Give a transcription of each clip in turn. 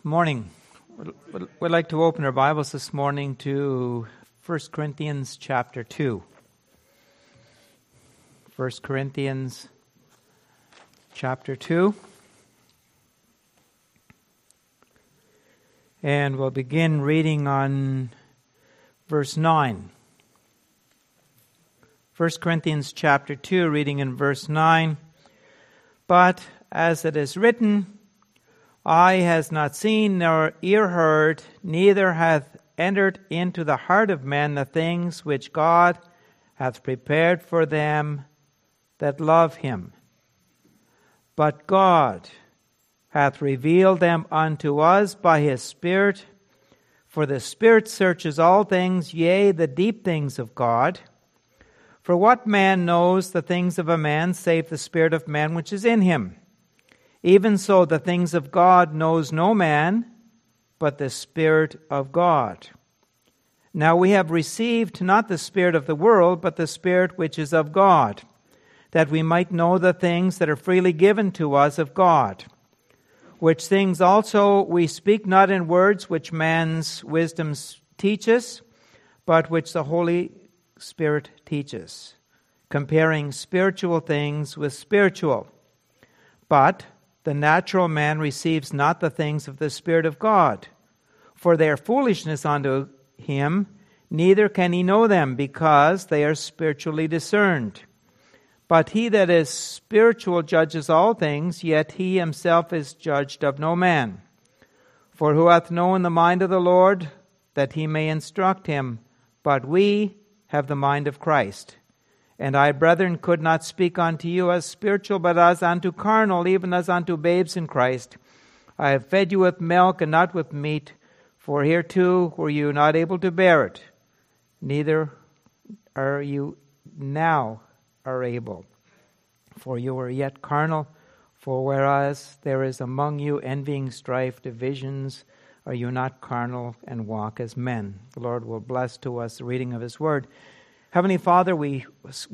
Morning. We'd like to open our Bibles this morning to 1 Corinthians chapter 2. 1 Corinthians chapter 2. And we'll begin reading on verse 9. 1 Corinthians chapter 2, reading in verse 9. But as it is written, eye has not seen nor ear heard, neither hath entered into the heart of man the things which God hath prepared for them that love him. But God hath revealed them unto us by his Spirit. For the Spirit searches all things, yea, the deep things of God. For what man knows the things of a man, save the Spirit of man which is in him? Even so, the things of God knows no man, but the Spirit of God. Now we have received not the spirit of the world, but the Spirit which is of God, that we might know the things that are freely given to us of God. Which things also we speak not in words which man's wisdom teaches, but which the Holy Spirit teaches, comparing spiritual things with spiritual. But the natural man receives not the things of the Spirit of God, for they are foolishness unto him, neither can he know them, because they are spiritually discerned. But he that is spiritual judges all things, yet he himself is judged of no man. For who hath known the mind of the Lord, that he may instruct him? But we have the mind of Christ. And I, brethren, could not speak unto you as spiritual, but as unto carnal, even as unto babes in Christ. I have fed you with milk and not with meat, for hereto were you not able to bear it, neither are you now are able. For you are yet carnal, for whereas there is among you envying, strife, divisions, are you not carnal and walk as men? The Lord will bless to us the reading of his word. Heavenly Father, we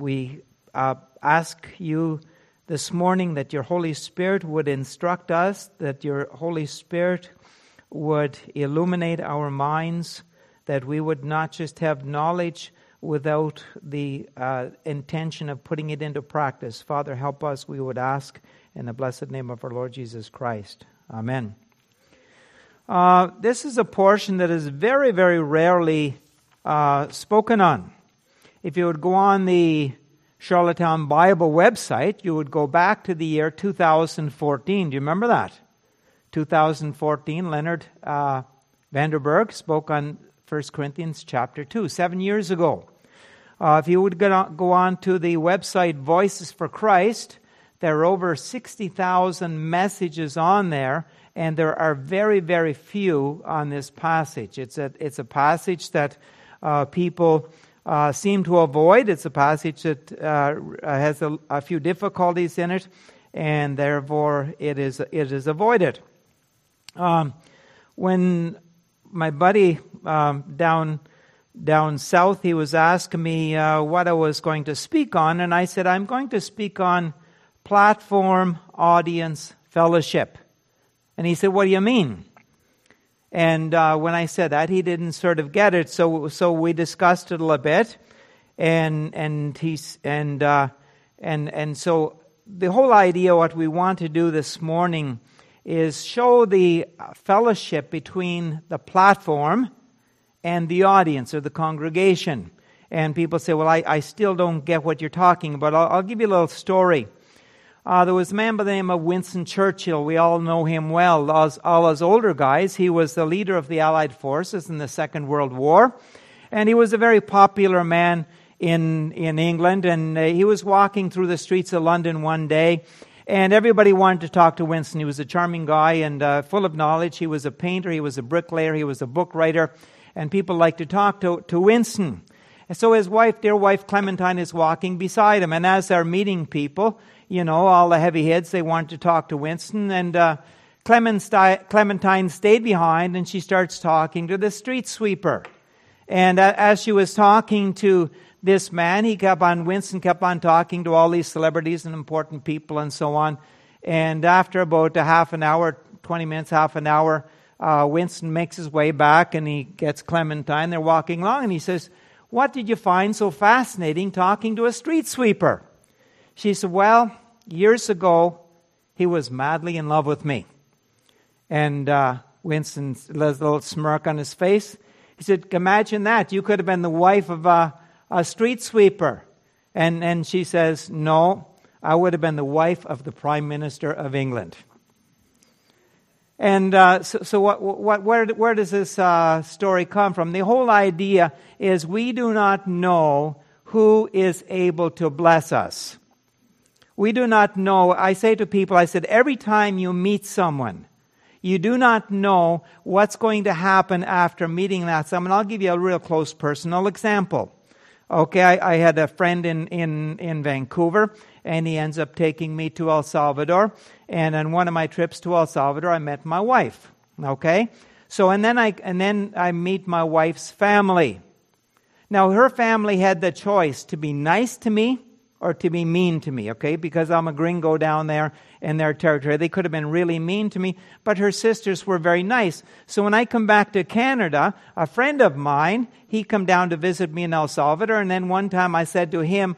ask you this morning that your Holy Spirit would instruct us, that your Holy Spirit would illuminate our minds, that we would not just have knowledge without the intention of putting it into practice. Father, help us, we would ask, in the blessed name of our Lord Jesus Christ. Amen. This is a portion that is very, very rarely spoken on. If you would go on the Charlottetown Bible website, you would go back to the year 2014. Do you remember that? 2014, Leonard Vanderberg spoke on 1 Corinthians chapter 2, 7 years ago. If you would go on to the website Voices for Christ, there are over 60,000 messages on there, and there are very, very few on this passage. It's a passage that people seem to avoid. It's a passage that has a few difficulties in it, and therefore it is avoided. When my buddy down south, he was asking me what I was going to speak on, and I said, I'm going to speak on platform audience fellowship. And he said, what do you mean? And when I said that, he didn't sort of get it. So we discussed it a little bit, and so the whole idea, what we want to do this morning, is show the fellowship between the platform and the audience or the congregation. And people say, well, I still don't get what you're talking about. I'll give you a little story. There was a man by the name of Winston Churchill. We all know him well. All us older guys, he was the leader of the Allied forces in the Second World War. And he was a very popular man in England. And he was walking through the streets of London one day. And everybody wanted to talk to Winston. He was a charming guy and full of knowledge. He was a painter. He was a bricklayer. He was a book writer. And people liked to talk to Winston. And so his dear wife Clementine, is walking beside him. And as they're meeting people, you know, all the heavy heads, they wanted to talk to Winston. And Clementine stayed behind, and she starts talking to the street sweeper. And as she was talking to this man, Winston kept on talking to all these celebrities and important people and so on. And after about a half an hour, 20 minutes, half an hour, Winston makes his way back and he gets Clementine. They're walking along and he says, "What did you find so fascinating talking to a street sweeper?" She said, "Well, years ago, he was madly in love with me." And Winston has a little smirk on his face. He said, "Imagine that. You could have been the wife of a street sweeper." And she says, "No, I would have been the wife of the Prime Minister of England." And so where does this story come from? The whole idea is we do not know who is able to bless us. We do not know. I say to people, I said, every time you meet someone, you do not know what's going to happen after meeting that someone. I'll give you a real close personal example. Okay, I had a friend in Vancouver, and he ends up taking me to El Salvador. And on one of my trips to El Salvador, I met my wife. Okay, so and then I meet my wife's family. Now her family had the choice to be nice to me or to be mean to me, okay? Because I'm a gringo down there in their territory. They could have been really mean to me, but her sisters were very nice. So when I come back to Canada, a friend of mine, he come down to visit me in El Salvador, and then one time I said to him,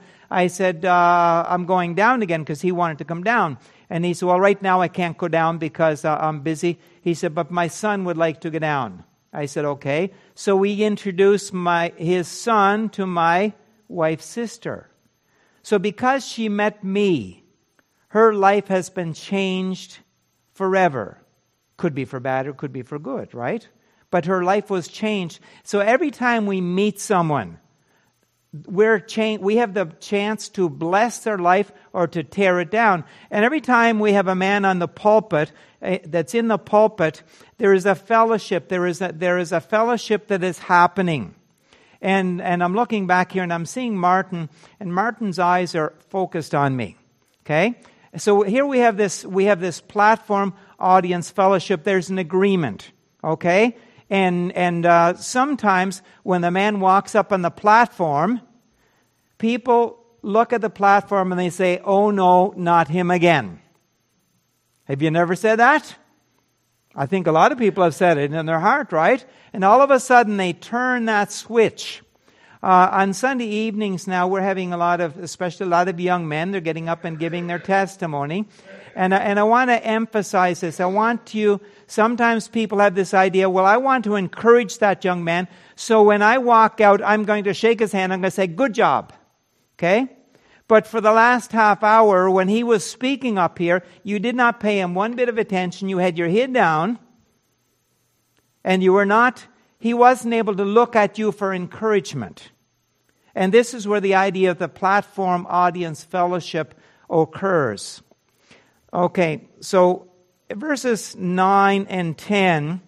I'm going down again, because he wanted to come down. And he said, "Well, right now I can't go down because I'm busy." He said, "But my son would like to go down." I said, "Okay." So we introduced his son to my wife's sister. So because she met me, her life has been changed forever. Could be for bad or could be for good, right? But her life was changed. So every time we meet someone, we have the chance to bless their life or to tear it down. And every time we have a man on the pulpit, that's in the pulpit, there is a fellowship. There is a fellowship that is happening. And I'm looking back here and I'm seeing Martin, and Martin's eyes are focused on me. Okay? So here we have this platform audience fellowship. There's an agreement. Okay? And sometimes when the man walks up on the platform, people look at the platform and they say, "Oh no, not him again." Have you never said that? I think a lot of people have said it in their heart, right? And all of a sudden they turn that switch. On Sunday evenings now, we're having especially a lot of young men. They're getting up and giving their testimony. And I want to emphasize this. Sometimes people have this idea, well, I want to encourage that young man. So when I walk out, I'm going to shake his hand. I'm going to say, "Good job." Okay? But for the last half hour, when he was speaking up here, you did not pay him one bit of attention. You had your head down. And he wasn't able to look at you for encouragement. And this is where the idea of the platform audience fellowship occurs. Okay, so verses 9 and 10,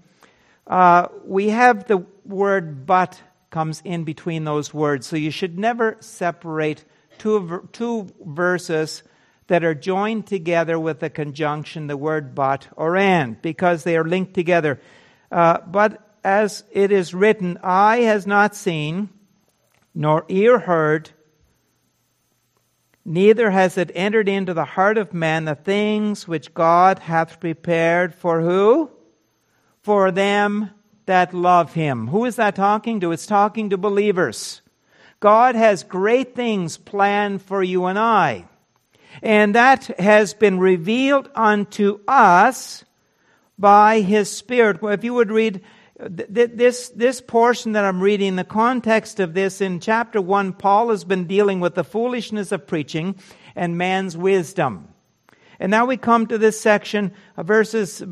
we have the word "but" comes in between those words. So you should never separate two verses that are joined together with a conjunction, the word "but" or "and," because they are linked together. But as it is written, "Eye has not seen, nor ear heard, neither has it entered into the heart of man the things which God hath prepared" for who? For them that love Him. Who is that talking to? It's talking to believers. God has great things planned for you and I. And that has been revealed unto us by His Spirit. Well, if you would read this portion that I'm reading, the context of this, in chapter 1, Paul has been dealing with the foolishness of preaching and man's wisdom. And now we come to this section, verses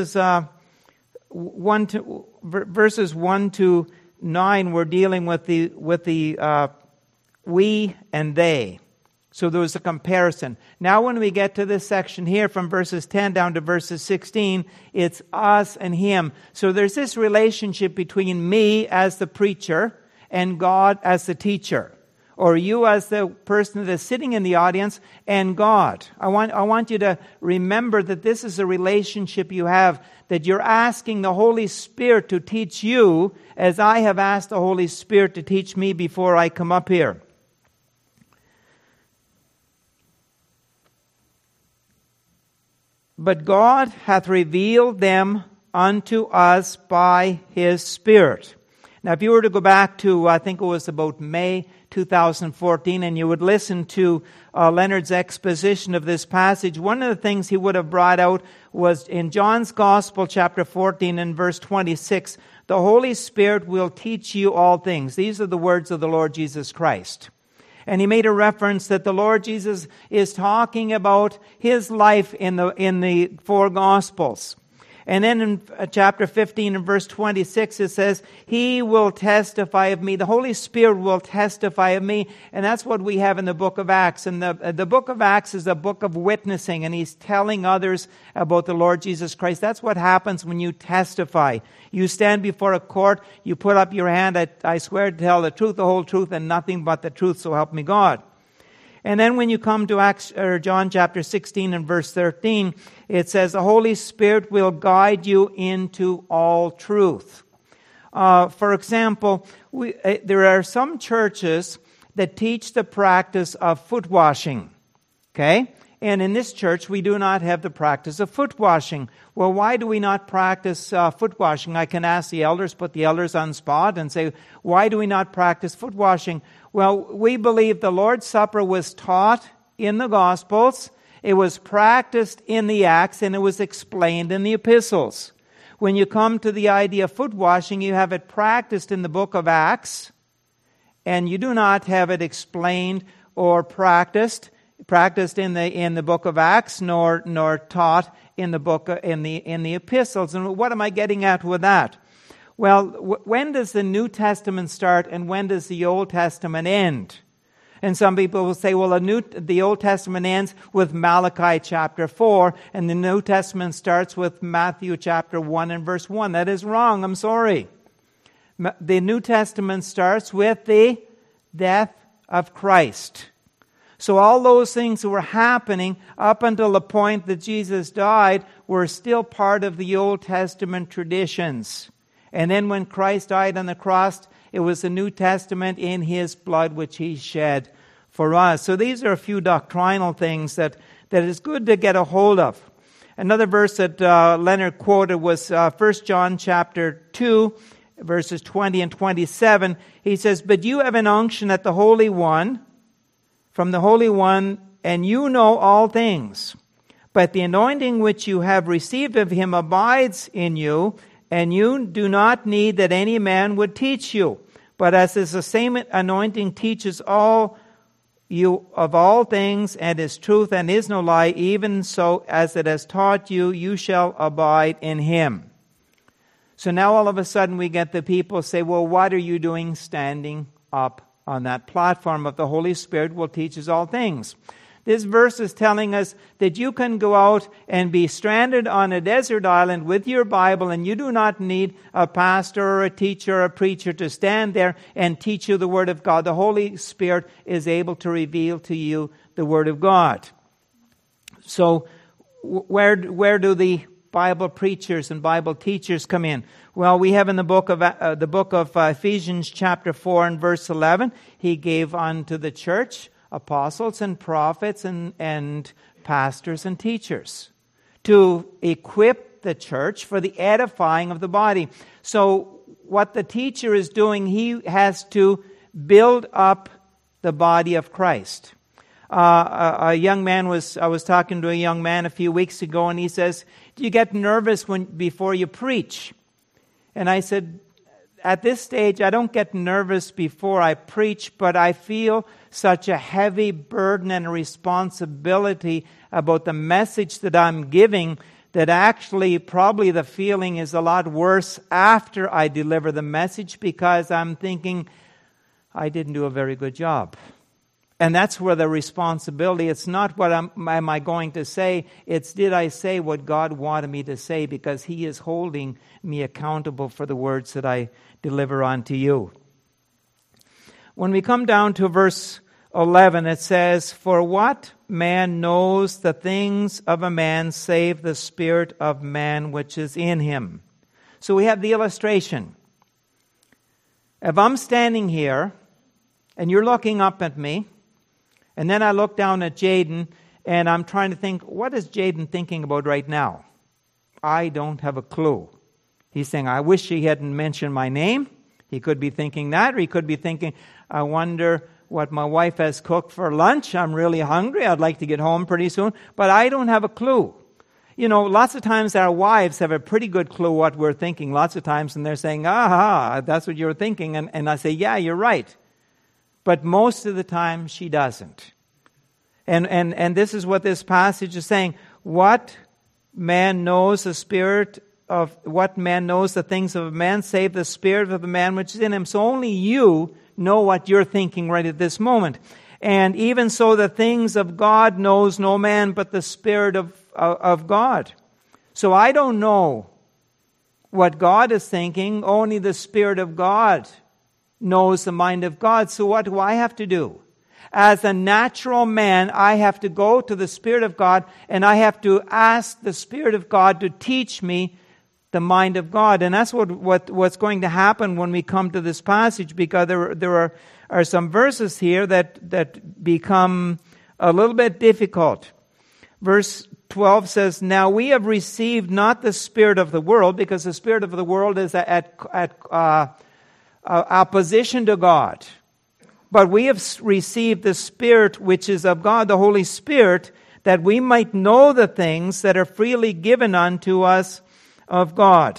1 to 9. We're dealing with the we and they. So there was a comparison. Now when we get to this section here from verses 10 down to verses 16, it's us and Him. So there's this relationship between me as the preacher and God as the teacher. Or you as the person that is sitting in the audience and God. I want you to remember that this is a relationship you have, that you're asking the Holy Spirit to teach you as I have asked the Holy Spirit to teach me before I come up here. But God hath revealed them unto us by His Spirit. Now, if you were to go back to, I think it was about May 2014, and you would listen to Leonard's exposition of this passage, one of the things he would have brought out was in John's Gospel, chapter 14 and verse 26, the Holy Spirit will teach you all things. These are the words of the Lord Jesus Christ. And he made a reference that the Lord Jesus is talking about His life in the four Gospels. And then in chapter 15 and verse 26, it says, He will testify of me. The Holy Spirit will testify of me. And that's what we have in the book of Acts. And the book of Acts is a book of witnessing. And he's telling others about the Lord Jesus Christ. That's what happens when you testify. You stand before a court. You put up your hand. I swear to tell the truth, the whole truth, and nothing but the truth. So help me God. And then when you come to John chapter 16 and verse 13, it says, the Holy Spirit will guide you into all truth. For example, there are some churches that teach the practice of foot washing. Okay? And in this church, we do not have the practice of foot washing. Well, why do we not practice foot washing? I can ask the elders, put the elders on spot and say, why do we not practice foot washing? Well, we believe the Lord's Supper was taught in the Gospels, it was practiced in the Acts, and it was explained in the epistles. When you come to the idea of foot washing, you have it practiced in the book of Acts, and you do not have it explained or practiced in the book of Acts, nor taught in the epistles. And what am I getting at with that? Well, when does the New Testament start and when does the Old Testament end? And some people will say, well, the Old Testament ends with Malachi chapter 4, and the New Testament starts with Matthew chapter 1 and verse 1. That is wrong. I'm sorry. The New Testament starts with the death of Christ. So all those things that were happening up until the point that Jesus died were still part of the Old Testament traditions. And then when Christ died on the cross, it was the New Testament in His blood which He shed for us. So these are a few doctrinal things that is good to get a hold of. Another verse that Leonard quoted was 1 John chapter 2, verses 20 and 27. He says, but you have an unction at the Holy One, from the Holy One, and you know all things. But the anointing which you have received of Him abides in you, and you do not need that any man would teach you. But as is the same anointing teaches all you of all things, and is truth and is no lie, even so as it has taught you, you shall abide in Him. So now all of a sudden we get the people say, well, what are you doing standing up on that platform of the Holy Spirit will teach us all things? This verse is telling us that you can go out and be stranded on a desert island with your Bible, and you do not need a pastor or a teacher or a preacher to stand there and teach you the Word of God. The Holy Spirit is able to reveal to you the Word of God. So where do the Bible preachers and Bible teachers come in? Well, we have in the book of Ephesians chapter 4 and verse 11, He gave unto the church apostles and prophets and pastors and teachers to equip the church for the edifying of the body. So what the teacher is doing, he has to build up the body of Christ. I was talking to a young man a few weeks ago, and he says, do you get nervous before you preach? And I said, at this stage, I don't get nervous before I preach, but I feel such a heavy burden and a responsibility about the message that I'm giving that actually probably the feeling is a lot worse after I deliver the message, because I'm thinking, I didn't do a very good job. And that's where the responsibility, it's not what am I going to say, it's did I say what God wanted me to say, because He is holding me accountable for the words that I deliver unto you. When we come down to verse 11, it says, for what man knows the things of a man save the spirit of man which is in him? So we have the illustration. If I'm standing here and you're looking up at me, and then I look down at Jaden, and I'm trying to think, what is Jaden thinking about right now? I don't have a clue. He's saying, I wish he hadn't mentioned my name. He could be thinking that, or he could be thinking, I wonder what my wife has cooked for lunch. I'm really hungry. I'd like to get home pretty soon. But I don't have a clue. You know, lots of times our wives have a pretty good clue what we're thinking lots of times, and they're saying, aha, that's what you're thinking. And I say, yeah, you're right. But most of the time, she doesn't. And this is what this passage is saying. What man knows the spirit of, what man knows the things of a man, save the spirit of the man which is in him. So only you know what you're thinking right at this moment. And even so, the things of God knows no man but the Spirit of God. So I don't know what God is thinking. Only the Spirit of God knows the mind of God. So what do I have to do? As a natural man, I have to go to the Spirit of God, and I have to ask the Spirit of God to teach me the mind of God. And that's what's going to happen when we come to this passage, because there are some verses here that become a little bit difficult. Verse 12 says, now we have received not the spirit of the world, because the spirit of the world is at opposition to God. But we have received the Spirit which is of God, the Holy Spirit, that we might know the things that are freely given unto us of God.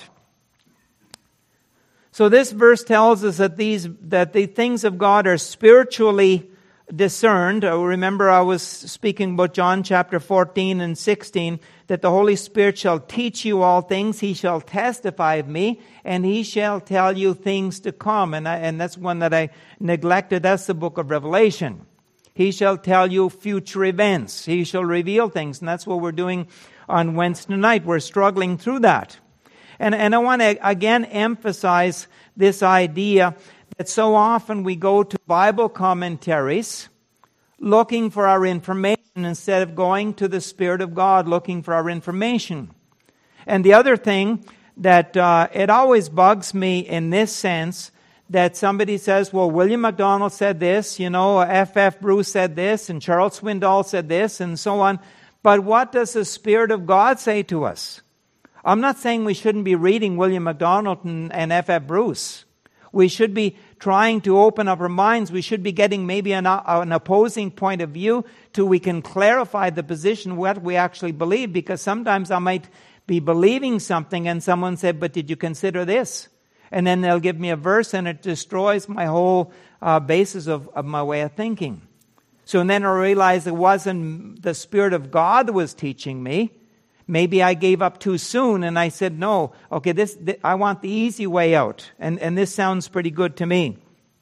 So this verse tells us that the things of God are spiritually discerned. Remember, I was speaking about John chapter 14 and 16, that the Holy Spirit shall teach you all things. He shall testify of me, and he shall tell you things to come. And that's one that I neglected. That's the book of Revelation. He shall tell you future events. He shall reveal things. And that's what we're doing on Wednesday night. We're struggling through that. And I want to again emphasize this idea that so often we go to Bible commentaries looking for our information instead of going to the Spirit of God looking for our information. And the other thing that it always bugs me in this sense, that somebody says, well, William MacDonald said this, F.F. Bruce said this, and Charles Swindoll said this, and so on. But what does the Spirit of God say to us? I'm not saying we shouldn't be reading William MacDonald and F.F. Bruce. We should be trying to open up our minds. We should be getting maybe an opposing point of view till we can clarify the position, what we actually believe. Because sometimes I might be believing something and someone said, but did you consider this? And then they'll give me a verse and it destroys my whole basis of my way of thinking. So then I realized it wasn't the Spirit of God that was teaching me. Maybe I gave up too soon and I said, no, okay, this I want the easy way out. And this sounds pretty good to me.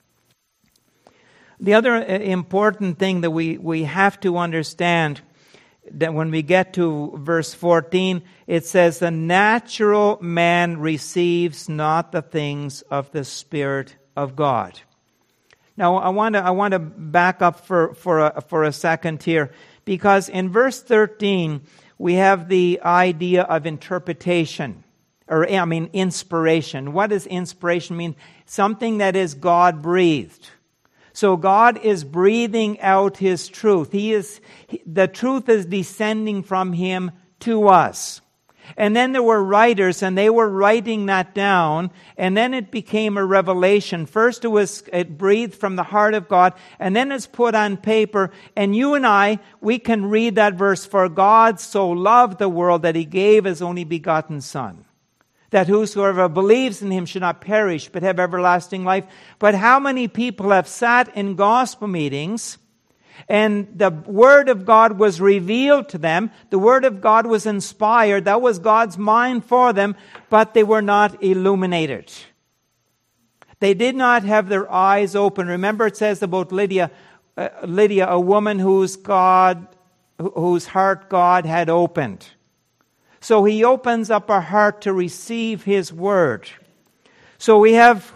The other important thing that we have to understand, that when we get to verse 14, it says, the natural man receives not the things of the Spirit of God. Now, I want to back up for a second here, because in verse 13, we have the idea of interpretation, inspiration. What does inspiration mean? Something that is God-breathed. So God is breathing out His truth. The truth is descending from Him to us. And then there were writers, and they were writing that down, and then it became a revelation. First it breathed from the heart of God, and then it's put on paper, and you and I, we can read that verse, for God so loved the world that He gave His only begotten Son, that whosoever believes in Him should not perish, but have everlasting life. But how many people have sat in gospel meetings, and the Word of God was revealed to them. The Word of God was inspired. That was God's mind for them, but they were not illuminated. They did not have their eyes open. Remember, it says about Lydia, a woman whose heart God had opened. So He opens up our heart to receive His Word. So we have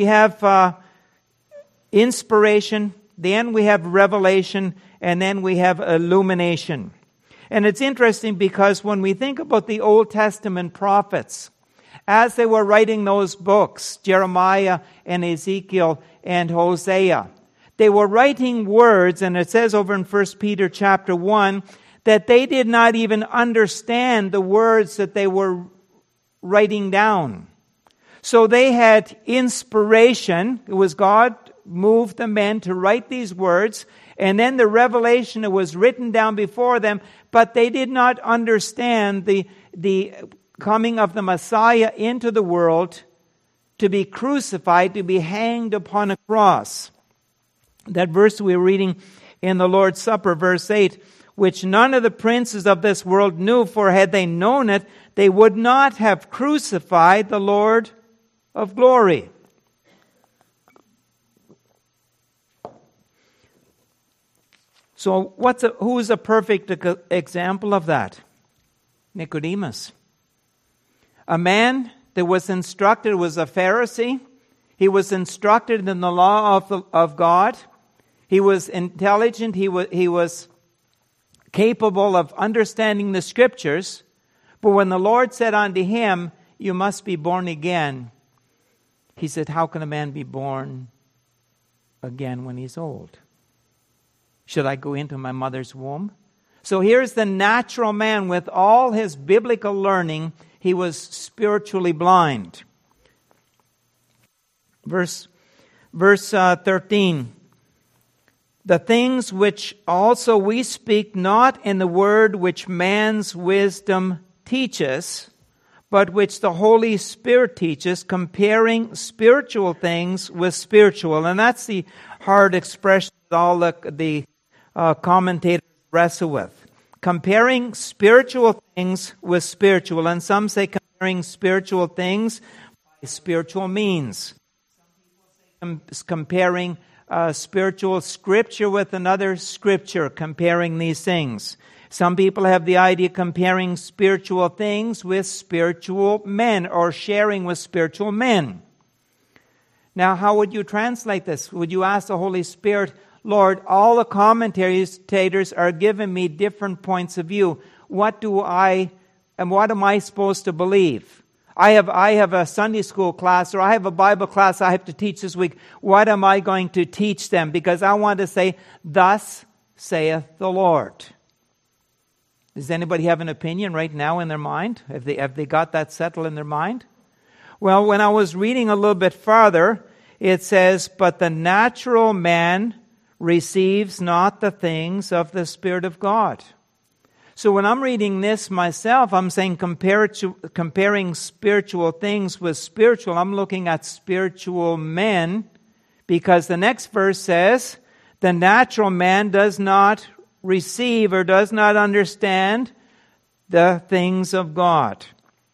inspiration. Then we have revelation, and then we have illumination. And it's interesting because when we think about the Old Testament prophets, as they were writing those books, Jeremiah and Ezekiel and Hosea, they were writing words, and it says over in 1 Peter chapter 1, that they did not even understand the words that they were writing down. So they had inspiration. It was God moved the men to write these words. And then the revelation was written down before them. But they did not understand the coming of the Messiah into the world to be crucified, to be hanged upon a cross. That verse we were reading in the Lord's Supper, verse 8, which none of the princes of this world knew, for had they known it, they would not have crucified the Lord of glory. So who's a perfect example of that? Nicodemus. A man that was instructed, was a Pharisee. He was instructed in the law of God. He was intelligent. He was capable of understanding the Scriptures. But when the Lord said unto him, you must be born again, he said, how can a man be born again when he's old? Should I go into my mother's womb? So here's the natural man with all his biblical learning. He was spiritually blind. Verse 13. The things which also we speak not in the word which man's wisdom teaches, but which the Holy Spirit teaches, comparing spiritual things with spiritual. And that's the hard expression that all the commentators wrestle with. Comparing spiritual things with spiritual. And some say comparing spiritual things by spiritual means. Some people say comparing spiritual scripture with another scripture, comparing these things. Some people have the idea of comparing spiritual things with spiritual men, or sharing with spiritual men. Now, how would you translate this? Would you ask the Holy Spirit, Lord, all the commentators are giving me different points of view. What am I supposed to believe? I have a Sunday school class, or I have a Bible class I have to teach this week. What am I going to teach them? Because I want to say, thus saith the Lord. Does anybody have an opinion right now in their mind? Have they got that settled in their mind? Well, when I was reading a little bit farther, it says, but the natural man receives not the things of the Spirit of God. So when I'm reading this myself, I'm saying comparing spiritual things with spiritual. I'm looking at spiritual men, because the next verse says, the natural man does not receive or does not understand the things of God.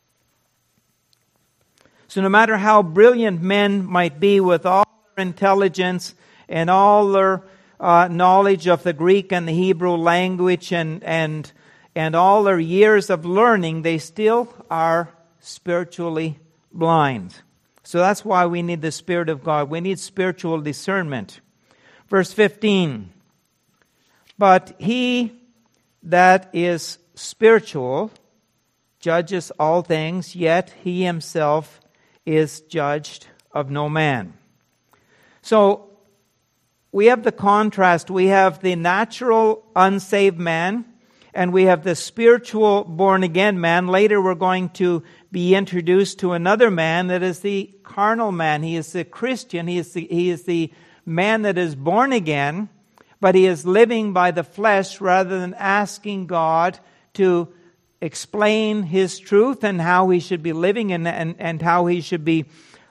So no matter how brilliant men might be with all their intelligence and all their knowledge of the Greek and the Hebrew language and all their years of learning, they still are spiritually blind. So that's why we need the Spirit of God. We need spiritual discernment. Verse 15. But he that is spiritual judges all things, yet he himself is judged of no man. So we have the contrast. We have the natural unsaved man, and we have the spiritual born-again man. Later we're going to be introduced to another man that is the carnal man. He is the Christian. He is the man that is born again, but he is living by the flesh rather than asking God to explain His truth and how he should be living and how he should be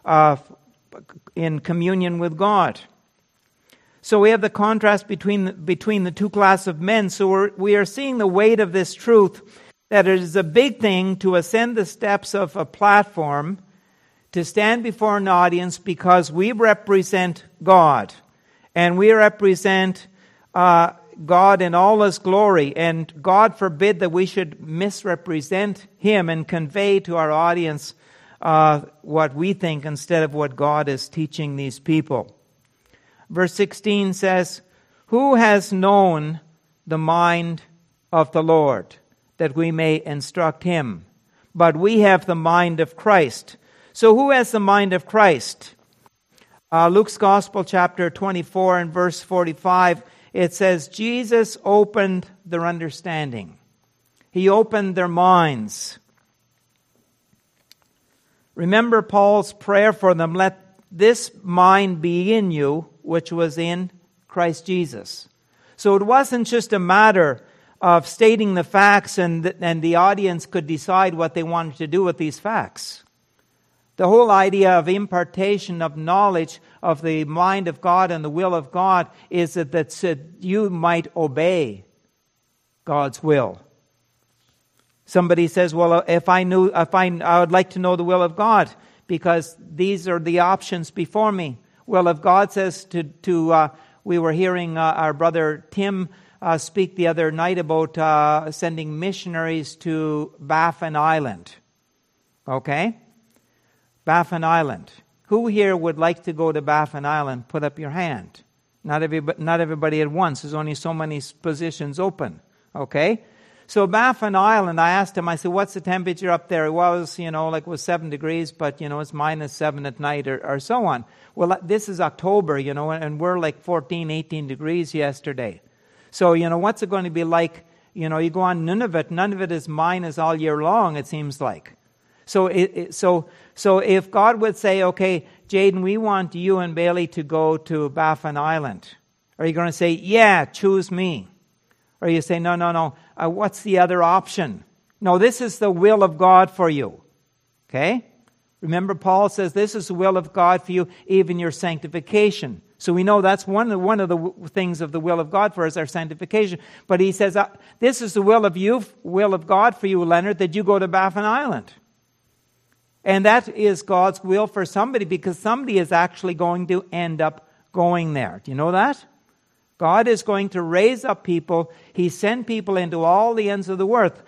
in communion with God. So we have the contrast between the two classes of men. So we are seeing the weight of this truth, that it is a big thing to ascend the steps of a platform, to stand before an audience, because we represent God. And we represent God in all His glory. And God forbid that we should misrepresent Him and convey to our audience what we think instead of what God is teaching these people. Verse 16 says, who has known the mind of the Lord, that we may instruct him? But we have the mind of Christ. So who has the mind of Christ? Luke's Gospel, chapter 24 and verse 45, it says, Jesus opened their understanding. He opened their minds. Remember Paul's prayer for them, let this mind be in you, which was in Christ Jesus. So it wasn't just a matter of stating the facts and the audience could decide what they wanted to do with these facts. The whole idea of impartation of knowledge of the mind of God and the will of God is that you might obey God's will. Somebody says, well, I would like to know the will of God because these are the options before me. Will of God says we were hearing our brother Tim speak the other night about sending missionaries to Baffin Island. Okay? Baffin Island. Who here would like to go to Baffin Island? Put up your hand. Not everybody at once. There's only so many positions open. Okay? So Baffin Island, I asked him, I said, what's the temperature up there? It was, it was 7 degrees, but, it's -7 at night or so on. Well, this is October, and we're like 14, 18 degrees yesterday. So, what's it going to be like? You go on Nunavut. Nunavut is minus all year long, it seems like. So if God would say, okay, Jaden, we want you and Bailey to go to Baffin Island, are you going to say, yeah, choose me? Or you say, no, what's the other option? No, this is the will of God for you. Okay? Remember, Paul says this is the will of God for you, even your sanctification. So we know that's one of the things of the will of God for us, our sanctification. But he says, this is the will of God for you, Leonard, that you go to Baffin Island. And that is God's will for somebody because somebody is actually going to end up going there. Do you know that? God is going to raise up people. He sent people into all the ends of the world.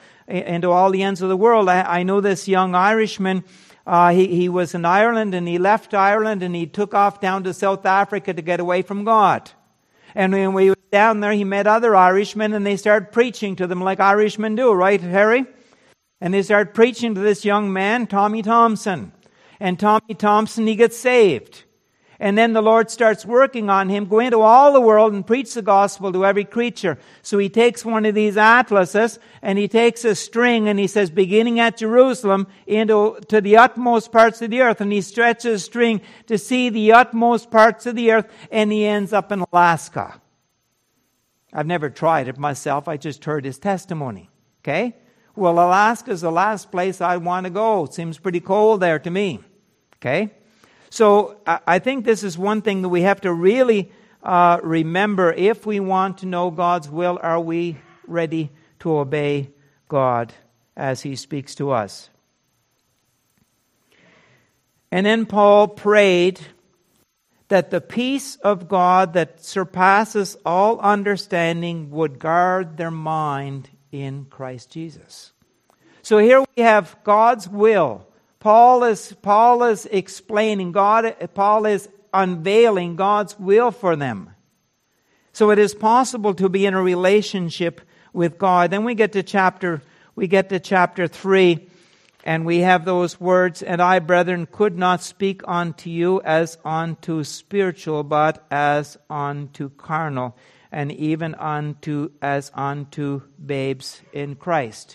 I know this young Irishman. He was in Ireland and he left Ireland and he took off down to South Africa to get away from God. And when he was down there, he met other Irishmen and they started preaching to them like Irishmen do, right, Harry? And they started preaching to this young man, Tommy Thompson. And Tommy Thompson, he gets saved. And then the Lord starts working on him, go into all the world and preach the gospel to every creature. So he takes one of these atlases and he takes a string and he says, beginning at Jerusalem to the utmost parts of the earth. And he stretches a string to see the utmost parts of the earth and he ends up in Alaska. I've never tried it myself. I just heard his testimony. Okay? Well, Alaska is the last place I want to go. It seems pretty cold there to me. Okay? So I think this is one thing that we have to really remember. If we want to know God's will, are we ready to obey God as He speaks to us? And then Paul prayed that the peace of God that surpasses all understanding would guard their mind in Christ Jesus. So here we have God's will. Paul is explaining Paul is unveiling God's will for them. So it is possible to be in a relationship with God. Then we get to chapter 3, and we have those words, and I, brethren, could not speak unto you as unto spiritual, but as unto carnal, and even as unto babes in Christ.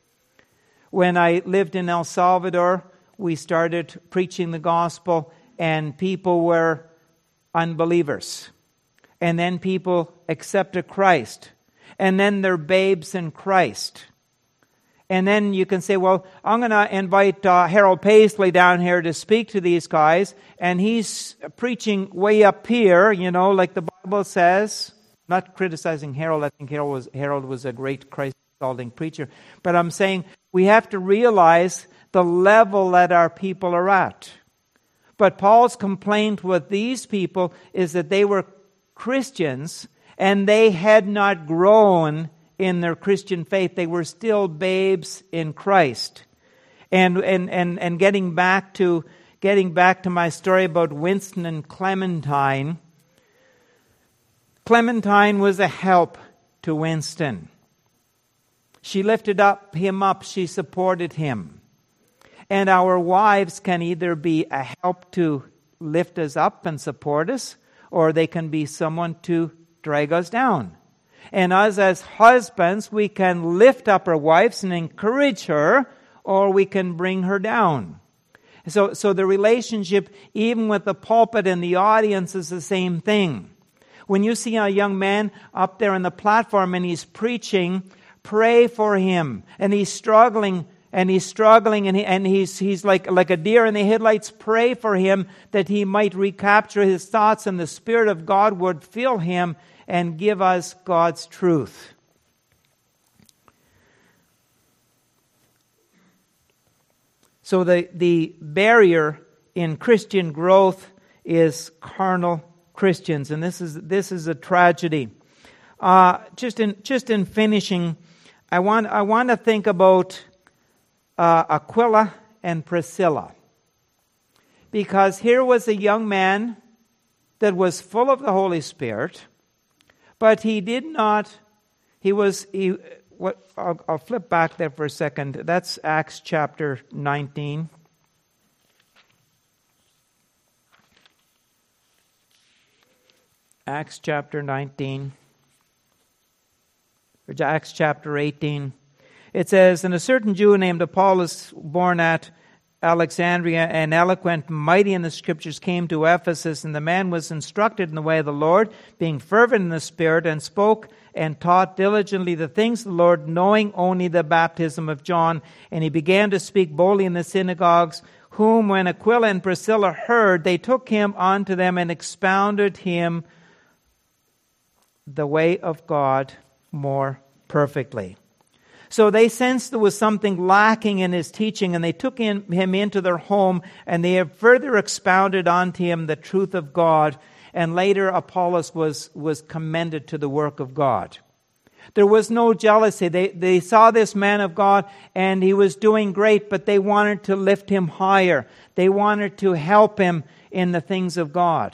When I lived in El Salvador, we started preaching the gospel and people were unbelievers. And then people accepted Christ. And then they're babes in Christ. And then you can say, well, I'm going to invite Harold Paisley down here to speak to these guys. And he's preaching way up here, like the Bible says. I'm not criticizing Harold. I think Harold was a great Christ-exalting preacher. But I'm saying we have to realize the level that our people are at. But Paul's complaint with these people is that they were Christians and they had not grown in their Christian faith. They were still babes in Christ. And getting back to my story about Winston and Clementine. Clementine was a help to Winston. She lifted him up. She supported him. And our wives can either be a help to lift us up and support us, or they can be someone to drag us down. And us as husbands, we can lift up our wives and encourage her, or we can bring her down. So the relationship, even with the pulpit and the audience, is the same thing. When you see a young man up there on the platform and he's preaching, pray for him. And he's struggling, and he's like a deer in the headlights. Pray for him that he might recapture his thoughts and the Spirit of God would fill him and give us God's truth. So the barrier in Christian growth is carnal Christians, and this is a tragedy. Just in finishing, I want to think about Aquila and Priscilla, because here was a young man that was full of the Holy Spirit, but he did not. I'll flip back there for a second. That's Acts chapter 19. Acts chapter 19. Or Acts chapter 18. It says, "And a certain Jew named Apollos, born at Alexandria, and eloquent, mighty in the Scriptures, came to Ephesus, and the man was instructed in the way of the Lord, being fervent in the Spirit, and spoke and taught diligently the things of the Lord, knowing only the baptism of John. And he began to speak boldly in the synagogues, whom when Aquila and Priscilla heard, they took him unto them and expounded him the way of God more perfectly." So they sensed there was something lacking in his teaching, and they took him into their home, and they have further expounded unto him the truth of God. And later Apollos was commended to the work of God. There was no jealousy. They saw this man of God, and he was doing great, but they wanted to lift him higher. They wanted to help him in the things of God.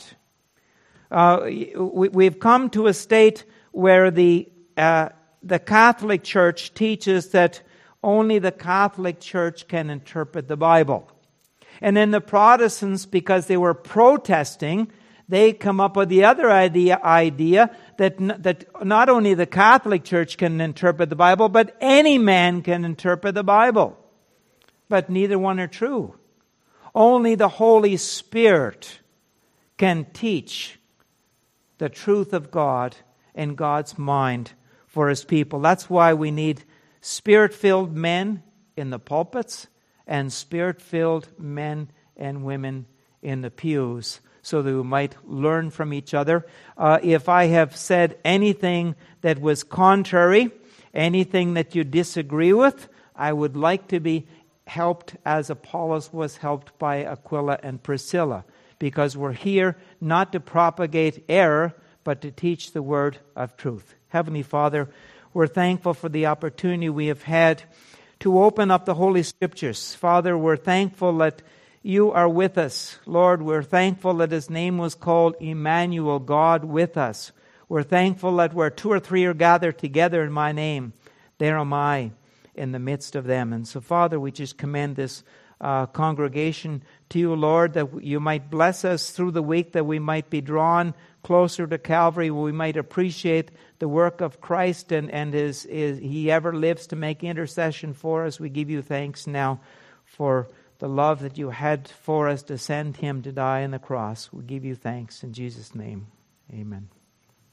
We've come to a state where the Catholic Church teaches that only the Catholic Church can interpret the Bible. And then the Protestants, because they were protesting, they come up with the other idea that not only the Catholic Church can interpret the Bible, but any man can interpret the Bible. But neither one are true. Only the Holy Spirit can teach the truth of God and God's mind for His people. That's why we need Spirit-filled men in the pulpits and Spirit-filled men and women in the pews, so that we might learn from each other. If I have said anything that was contrary, anything that you disagree with, I would like to be helped as Apollos was helped by Aquila and Priscilla, because we're here not to propagate error, but to teach the word of truth. Heavenly Father, we're thankful for the opportunity we have had to open up the Holy Scriptures. Father, we're thankful that You are with us. Lord, we're thankful that His name was called Emmanuel, God with us. We're thankful that where 2 or 3 are gathered together in My name, there am I in the midst of them. And so, Father, we just commend this congregation to You, Lord, that You might bless us through the week, that we might be drawn closer to Calvary, we might appreciate the work of Christ, and He ever lives to make intercession for us. We give You thanks now for the love that You had for us to send Him to die on the cross. We give You thanks in Jesus' name. Amen.